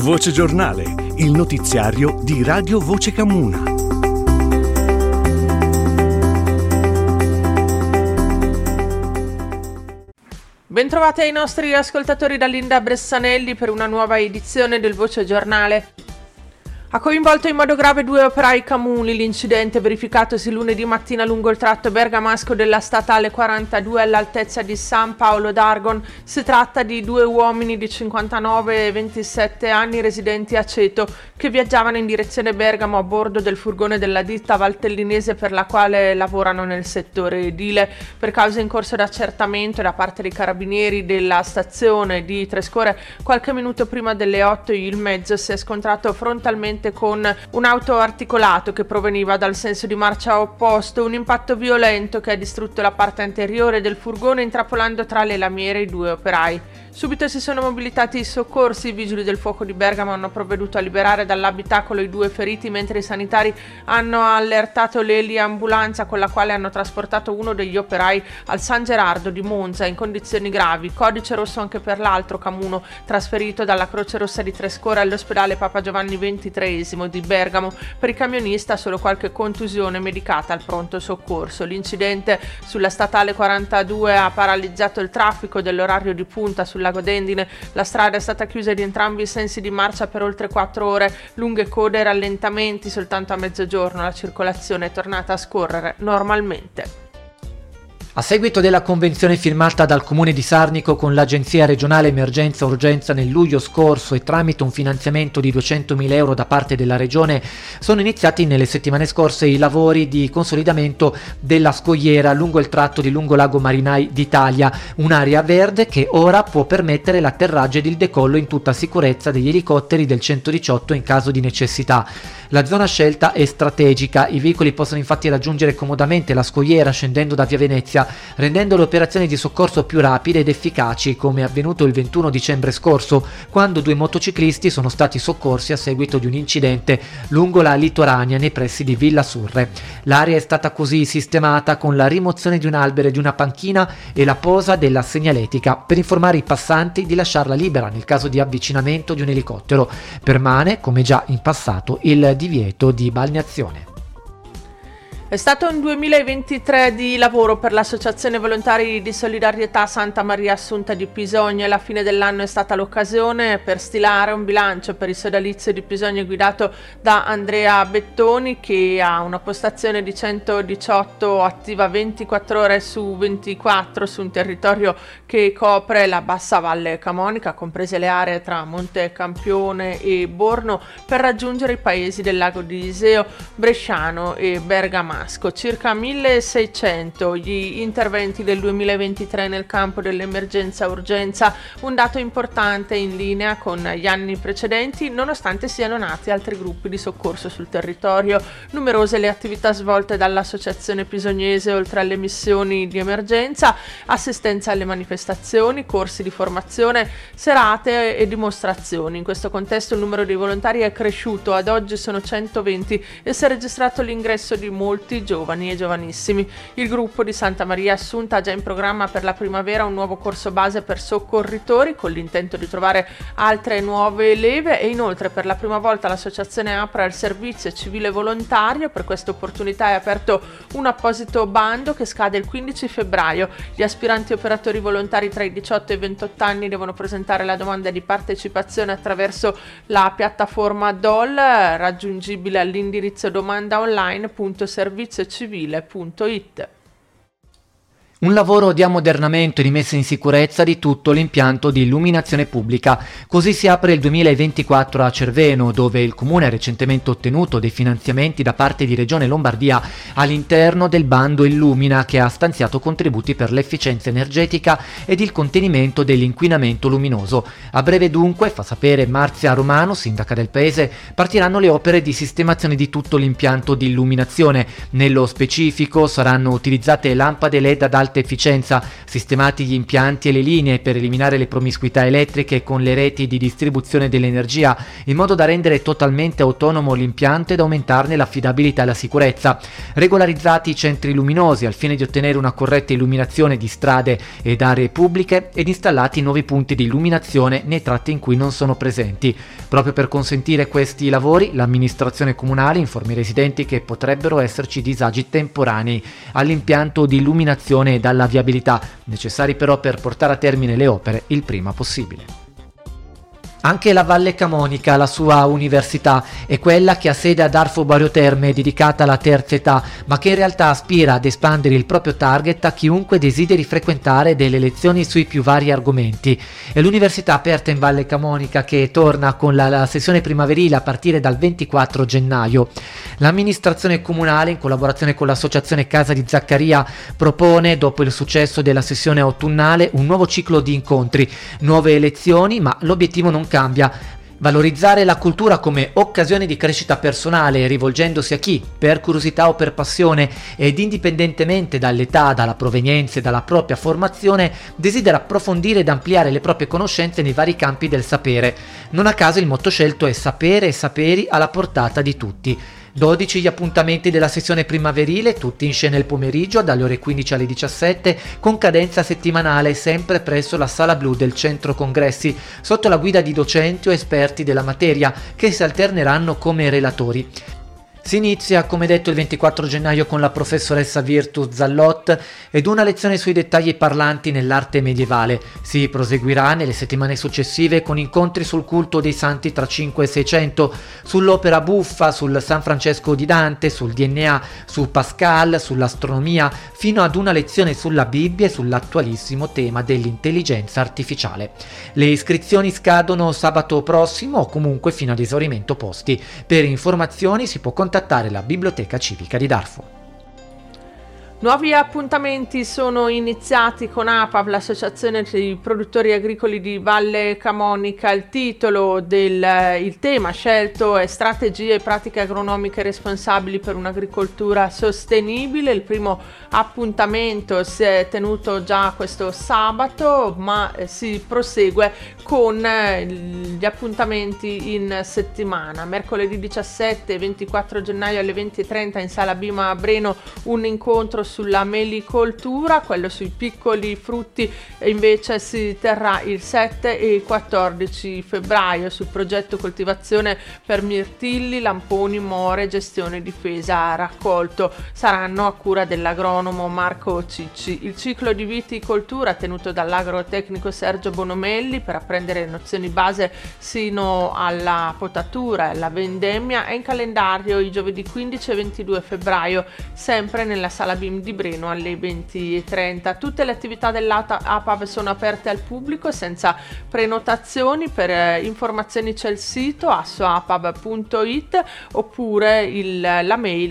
Voce Giornale, il notiziario di Radio Voce Camuna. Bentrovati ai nostri ascoltatori da Linda Bressanelli per una nuova edizione del Voce Giornale. Ha coinvolto in modo grave 2 operai comuni l'incidente verificatosi lunedì mattina lungo il tratto bergamasco della statale 42 all'altezza di San Paolo d'Argon. Si tratta di 2 uomini di 59 e 27 anni residenti a Ceto che viaggiavano in direzione Bergamo a bordo del furgone della ditta valtellinese per la quale lavorano nel settore edile. Per cause in corso d'accertamento da parte dei carabinieri della stazione di Trescore, qualche minuto prima delle 8 il mezzo si è scontrato frontalmente con un auto articolato che proveniva dal senso di marcia opposto, un impatto violento che ha distrutto la parte anteriore del furgone intrappolando tra le lamiere i 2 operai. Subito si sono mobilitati i soccorsi, i vigili del fuoco di Bergamo hanno provveduto a liberare dall'abitacolo i 2 feriti, mentre i sanitari hanno allertato l'eliambulanza con la quale hanno trasportato uno degli operai al San Gerardo di Monza in condizioni gravi. Codice rosso anche per l'altro camuno trasferito dalla Croce Rossa di Trescore all'ospedale Papa Giovanni XXIII di Bergamo. Per il camionista solo qualche contusione medicata al pronto soccorso. L'incidente sulla statale 42 ha paralizzato il traffico dell'orario di punta sul Lago d'Endine. La strada è stata chiusa di entrambi i sensi di marcia per oltre 4 ore, lunghe code e rallentamenti. Soltanto a mezzogiorno la circolazione è tornata a scorrere normalmente. A seguito della convenzione firmata dal Comune di Sarnico con l'Agenzia Regionale Emergenza Urgenza nel luglio scorso e tramite un finanziamento di 200.000 euro da parte della Regione, sono iniziati nelle settimane scorse i lavori di consolidamento della scogliera lungo il tratto di Lungolago Marinai d'Italia, un'area verde che ora può permettere l'atterraggio ed il decollo in tutta sicurezza degli elicotteri del 118 in caso di necessità. La zona scelta è strategica, i veicoli possono infatti raggiungere comodamente la scogliera scendendo da via Venezia, rendendo le operazioni di soccorso più rapide ed efficaci, come è avvenuto il 21 dicembre scorso, quando 2 motociclisti sono stati soccorsi a seguito di un incidente lungo la litoranea nei pressi di Villa Surre. L'area è stata così sistemata con la rimozione di un albero e di una panchina e la posa della segnaletica per informare i passanti di lasciarla libera nel caso di avvicinamento di un elicottero. Permane, come già in passato, il divieto di balneazione. È stato un 2023 di lavoro per l'Associazione Volontari di Solidarietà Santa Maria Assunta di Pisogno e la fine dell'anno è stata l'occasione per stilare un bilancio per il sodalizio di Pisogno guidato da Andrea Bettoni, che ha una postazione di 118 attiva 24 ore su 24 su un territorio che copre la bassa Valle Camonica, comprese le aree tra Monte Campione e Borno, per raggiungere i paesi del lago di Iseo, Bresciano e Bergamasco. Circa 1600 gli interventi del 2023 nel campo dell'emergenza urgenza, un dato importante in linea con gli anni precedenti, nonostante siano nati altri gruppi di soccorso sul territorio. Numerose le attività svolte dall'Associazione Pisognese, oltre alle missioni di emergenza, assistenza alle manifestazioni, corsi di formazione, serate e dimostrazioni. In questo contesto il numero dei volontari è cresciuto, ad oggi sono 120 e si è registrato l'ingresso di molti giovani e giovanissimi. Il gruppo di Santa Maria Assunta ha già in programma per la primavera un nuovo corso base per soccorritori con l'intento di trovare altre nuove leve, e inoltre per la prima volta l'associazione apre il servizio civile volontario. Per questa opportunità è aperto un apposito bando che scade il 15 febbraio. Gli aspiranti operatori volontari tra i 18 e i 28 anni devono presentare la domanda di partecipazione attraverso la piattaforma DOL, raggiungibile all'indirizzo domandaonline.serviziocivile.it. Un lavoro di ammodernamento e di messa in sicurezza di tutto l'impianto di illuminazione pubblica. Così si apre il 2024 a Cerveno, dove il Comune ha recentemente ottenuto dei finanziamenti da parte di Regione Lombardia all'interno del bando Illumina, che ha stanziato contributi per l'efficienza energetica ed il contenimento dell'inquinamento luminoso. A breve dunque, fa sapere Marzia Romano, sindaca del paese, partiranno le opere di sistemazione di tutto l'impianto di illuminazione. Nello specifico saranno utilizzate lampade LED ad alta alta efficienza, sistemati gli impianti e le linee per eliminare le promiscuità elettriche con le reti di distribuzione dell'energia, in modo da rendere totalmente autonomo l'impianto ed aumentarne l'affidabilità e la sicurezza. Regolarizzati i centri luminosi al fine di ottenere una corretta illuminazione di strade ed aree pubbliche ed installati nuovi punti di illuminazione nei tratti in cui non sono presenti. Proprio per consentire questi lavori, l'amministrazione comunale informa i residenti che potrebbero esserci disagi temporanei all'impianto di illuminazione e alla viabilità, necessari però per portare a termine le opere il prima possibile. Anche la Valle Camonica, la sua università, è quella che ha sede ad Darfo Boario Terme, dedicata alla terza età, ma che in realtà aspira ad espandere il proprio target a chiunque desideri frequentare delle lezioni sui più vari argomenti. È l'università aperta in Valle Camonica che torna con la sessione primaverile a partire dal 24 gennaio. L'amministrazione comunale, in collaborazione con l'associazione Casa di Zaccaria, propone, dopo il successo della sessione autunnale, un nuovo ciclo di incontri, nuove lezioni, ma l'obiettivo non cambia: valorizzare la cultura come occasione di crescita personale, rivolgendosi a chi, per curiosità o per passione ed indipendentemente dall'età, dalla provenienza e dalla propria formazione, desidera approfondire ed ampliare le proprie conoscenze nei vari campi del sapere. Non a caso il motto scelto è sapere e saperi alla portata di tutti. 12 gli appuntamenti della sessione primaverile, tutti in scena il pomeriggio dalle ore 15 alle 17, con cadenza settimanale sempre presso la Sala Blu del Centro Congressi, sotto la guida di docenti o esperti della materia che si alterneranno come relatori. Si inizia, come detto, il 24 gennaio con la professoressa Virtus Zallot ed una lezione sui dettagli parlanti nell'arte medievale. Si proseguirà nelle settimane successive con incontri sul culto dei santi tra 5 e 600, sull'opera buffa, sul San Francesco di Dante, sul DNA, su Pascal, sull'astronomia, fino ad una lezione sulla Bibbia e sull'attualissimo tema dell'intelligenza artificiale. Le iscrizioni scadono sabato prossimo o comunque fino ad esaurimento posti. Per informazioni si può contattare la Biblioteca Civica di Darfo. Nuovi appuntamenti sono iniziati con APAV, l'associazione dei produttori agricoli di Valle Camonica. Il tema scelto è strategie e pratiche agronomiche responsabili per un'agricoltura sostenibile. Il primo appuntamento si è tenuto già questo sabato, ma si prosegue con gli appuntamenti in settimana. Mercoledì 17 e 24 gennaio alle 20:30 in Sala Bima a Breno un incontro sulla melicoltura, quello sui piccoli frutti invece si terrà il 7 e il 14 febbraio sul progetto coltivazione per mirtilli, lamponi, more, gestione difesa raccolto. Saranno a cura dell'agronomo Marco Cicci. Il ciclo di viticoltura tenuto dall'agrotecnico Sergio Bonomelli per apprendere nozioni base sino alla potatura e alla vendemmia è in calendario i giovedì 15 e 22 febbraio sempre nella Sala Bim di Breno alle 20:30. Tutte le attività dell'APAV sono aperte al pubblico senza prenotazioni. Per informazioni c'è il sito assoapav.it oppure la mail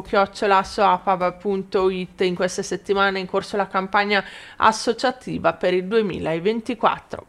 info@assoapav.it. In queste settimane è in corso la campagna associativa per il 2024.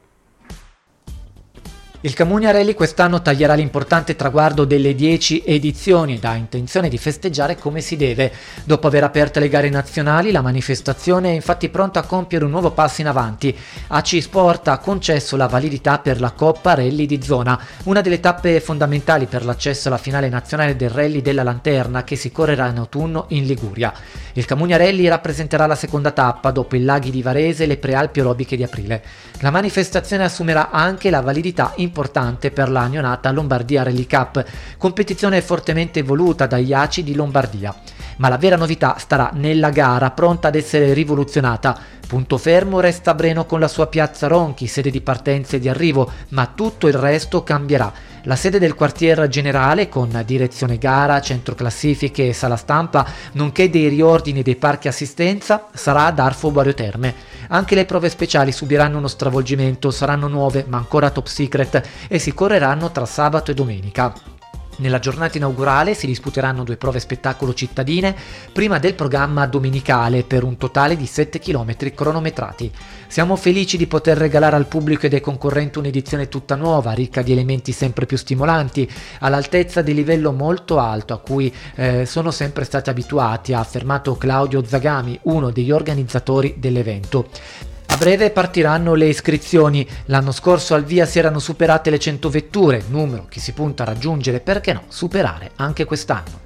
Il Camunia Rally quest'anno taglierà l'importante traguardo delle 10 edizioni ed ha intenzione di festeggiare come si deve. Dopo aver aperto le gare nazionali, la manifestazione è infatti pronta a compiere un nuovo passo in avanti. AC Sport ha concesso la validità per la Coppa Rally di Zona, una delle tappe fondamentali per l'accesso alla finale nazionale del Rally della Lanterna che si correrà in autunno in Liguria. Il Camunia Rally rappresenterà la seconda tappa dopo i laghi di Varese e le prealpi orobiche di aprile. La manifestazione assumerà anche la validità importante per la neonata Lombardia Rally Cup, competizione fortemente voluta dagli ACI di Lombardia. Ma la vera novità starà nella gara, pronta ad essere rivoluzionata. Punto fermo resta Breno con la sua piazza Ronchi, sede di partenza e di arrivo, ma tutto il resto cambierà. La sede del quartier generale, con direzione gara, centro classifiche e sala stampa, nonché dei riordini dei parchi assistenza, sarà ad Darfo Boario Terme. Anche le prove speciali subiranno uno stravolgimento, saranno nuove ma ancora top secret e si correranno tra sabato e domenica. Nella giornata inaugurale si disputeranno 2 prove spettacolo cittadine prima del programma domenicale per un totale di 7 km cronometrati. Siamo felici di poter regalare al pubblico e ai concorrenti un'edizione tutta nuova, ricca di elementi sempre più stimolanti, all'altezza di livello molto alto a cui sono sempre stati abituati, ha affermato Claudio Zagami, uno degli organizzatori dell'evento. A breve partiranno le iscrizioni. L'anno scorso al via si erano superate le 100 vetture, numero che si punta a raggiungere, perché no, superare anche quest'anno.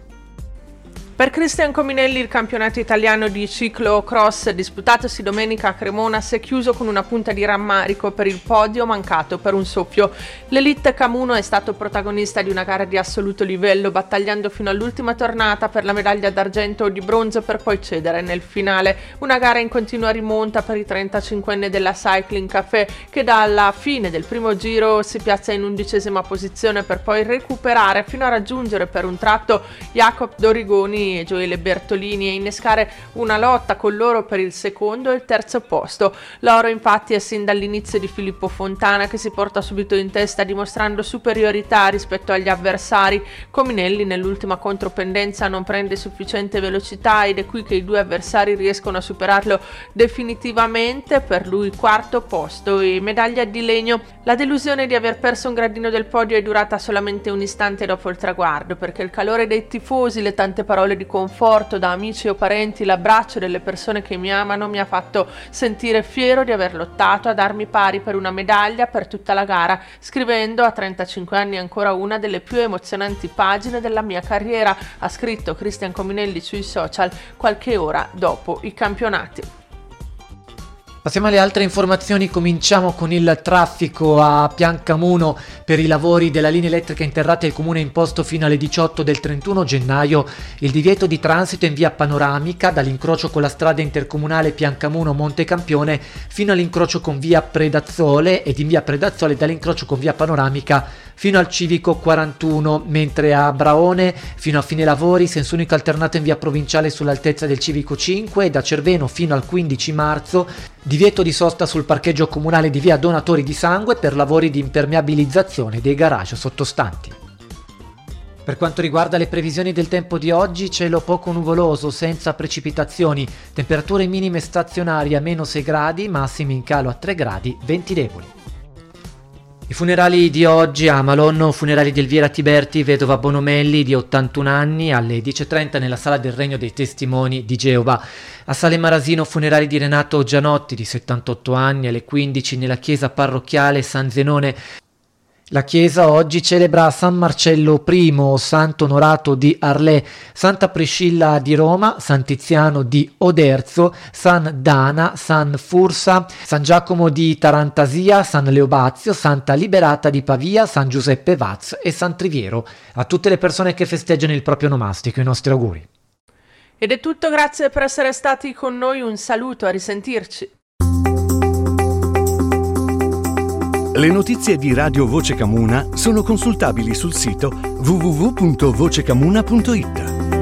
Per Cristian Cominelli il campionato italiano di ciclocross disputatosi domenica a Cremona si è chiuso con una punta di rammarico per il podio mancato per un soffio. L'Elite Camuno è stato protagonista di una gara di assoluto livello, battagliando fino all'ultima tornata per la medaglia d'argento o di bronzo per poi cedere nel finale. Una gara in continua rimonta per i 35enne della Cycling Café, che dalla fine del primo giro si piazza in 11ª posizione per poi recuperare fino a raggiungere per un tratto Jacob Dorigoni e Gioele Bertolini e innescare una lotta con loro per il secondo e il terzo posto. L'oro infatti è sin dall'inizio di Filippo Fontana, che si porta subito in testa dimostrando superiorità rispetto agli avversari. Cominelli nell'ultima contropendenza non prende sufficiente velocità ed è qui che i 2 avversari riescono a superarlo definitivamente, per lui 4º posto e medaglia di legno. La delusione di aver perso un gradino del podio è durata solamente un istante dopo il traguardo, perché il calore dei tifosi, le tante parole di conforto da amici o parenti, l'abbraccio delle persone che mi amano mi ha fatto sentire fiero di aver lottato a darmi pari per una medaglia per tutta la gara, scrivendo a 35 anni ancora una delle più emozionanti pagine della mia carriera, ha scritto Cristian Cominelli sui social qualche ora dopo i campionati. Passiamo alle altre informazioni, cominciamo con il traffico a Piancamuno. Per i lavori della linea elettrica interrata il comune ha imposto fino alle 18 del 31 gennaio il divieto di transito in via Panoramica dall'incrocio con la strada intercomunale Piancamuno-Montecampione fino all'incrocio con via Predazzole ed in via Predazzole dall'incrocio con via Panoramica fino al civico 41, mentre a Braone fino a fine lavori senso unico alternato in via Provinciale sull'altezza del civico 5 e da Cerveno fino al 15 marzo divieto di sosta sul parcheggio comunale di via Donatori di Sangue per lavori di impermeabilizzazione dei garage sottostanti. Per quanto riguarda le previsioni del tempo di oggi, cielo poco nuvoloso, senza precipitazioni, temperature minime stazionarie a -6 gradi, massimi in calo a 3 gradi, venti deboli. I funerali di oggi a Malonno, funerali di Elvira Tiberti, vedova Bonomelli di 81 anni, alle 10:30 nella sala del Regno dei Testimoni di Geova. A Sale Marasino, funerali di Renato Gianotti di 78 anni, alle 15 nella chiesa parrocchiale San Zenone. La chiesa oggi celebra San Marcello I, Santo Onorato di Arlè, Santa Priscilla di Roma, San Tiziano di Oderzo, San Dana, San Fursa, San Giacomo di Tarantasia, San Leobazio, Santa Liberata di Pavia, San Giuseppe Vaz e San Triviero. A tutte le persone che festeggiano il proprio onomastico, i nostri auguri. Ed è tutto, grazie per essere stati con noi, un saluto, a risentirci. Le notizie di Radio Voce Camuna sono consultabili sul sito www.vocecamuna.it.